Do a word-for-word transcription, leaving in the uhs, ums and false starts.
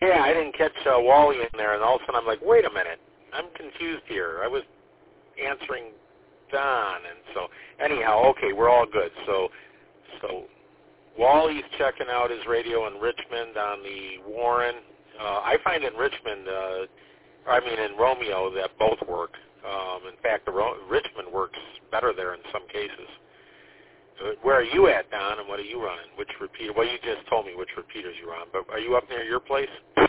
Yeah, I didn't catch uh, Wally in there, and all of a sudden I'm like, wait a minute, I'm confused here. I was answering Don, and so anyhow, okay, we're all good. So, so Wally's checking out his radio in Richmond on the Warren. Uh, I find in Richmond, uh, I mean in Romeo, that both work. Um, in fact, the Ro- Richmond works better there in some cases. Uh, Where are you at, Don, and what are you running? Which repeater? Well, you just told me which repeaters you're on, but are you up near your place?